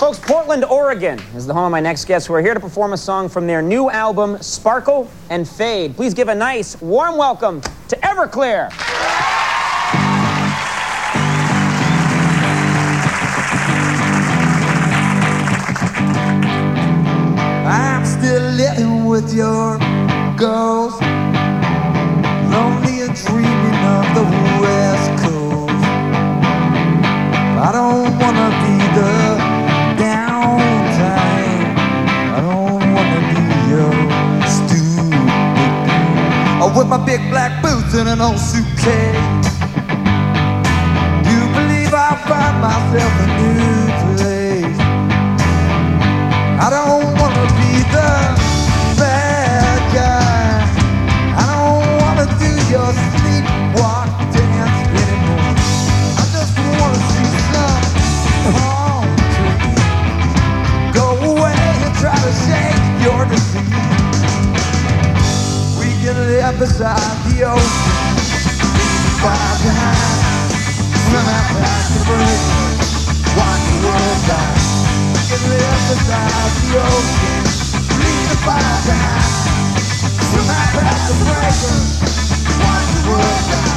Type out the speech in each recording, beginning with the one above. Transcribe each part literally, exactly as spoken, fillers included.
Folks, Portland, Oregon is the home of my next guests who are here to perform a song from their new album, Sparkle and Fade. Please give a nice, warm welcome to Everclear. I'm still living with your ghost, lonely and dreaming of the West Coast. I don't wanna be the downtime, I don't wanna be your stupid or with my big black boots and an old suitcase. Do you believe I'll find myself a new place? I don't wanna be the bad guy, I don't wanna do your sleepwalk dance anymore. I just wanna see some palm trees go away and try to shake your disease. We can live beside the ocean, far behind, swim out past the bridge, watch the world die. We can live beside the ocean, leave the fire behind, swim out past the breakers, watch the world die.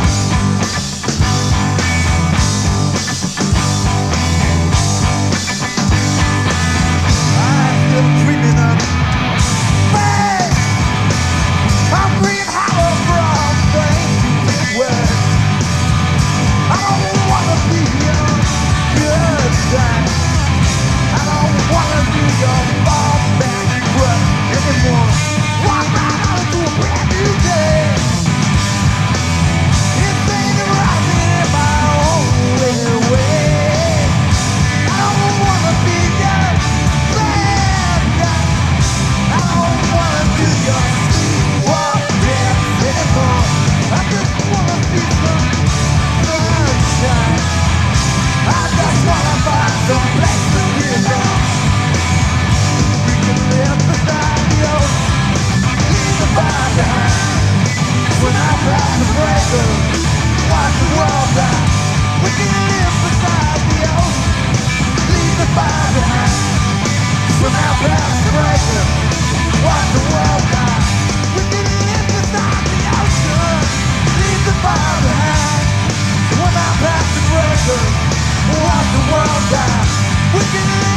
I'm still dreaming of space. I'm breathing hollow from things you did well. I don't wanna be your good side, I don't wanna do your fall back foot anymore. Walk right out into a brand new day. It's ain't rising in my own little way. I don't wanna be your bad guy, I don't wanna do your sleepwalk dance anymore. I just wanna see some sunshine, I just wanna find some place to belong. We can live beside the ocean, leave the fire behind. When I pass the breaker, watch the world die. We can live beside the ocean, leave the fire behind. When I pass the breaker, watch the world die. We can live beside the ocean, leave the fire behind. When I pass the breaker, watch the world die. We can live